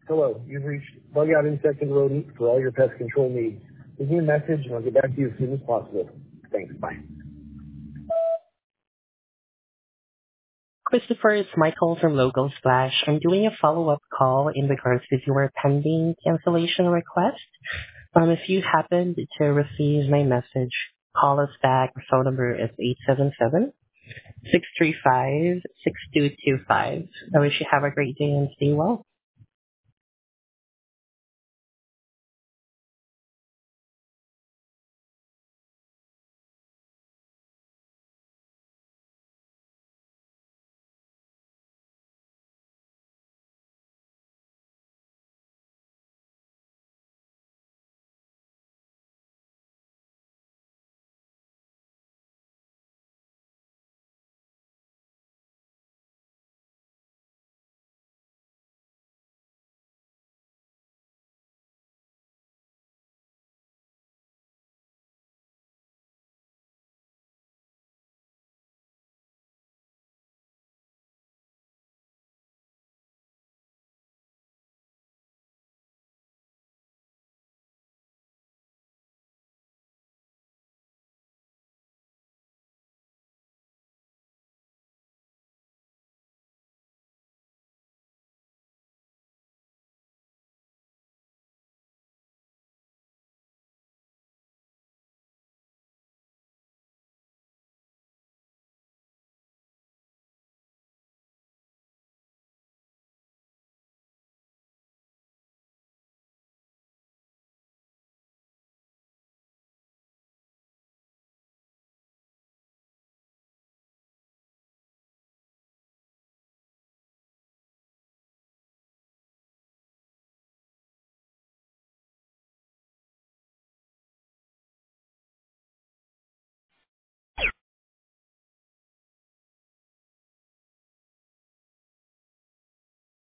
Hello, you've reached Bug Out Insect and Rodent for all your pest control needs. Leave me a message and I'll get back to you as soon as possible. Thanks, bye. Christopher, it's Michael from Logo Splash. I'm doing a follow-up call in regards to your pending cancellation request. If you happened to receive my message, call us back. Our phone number is 877-635-6225. I wish you have a great day and stay well.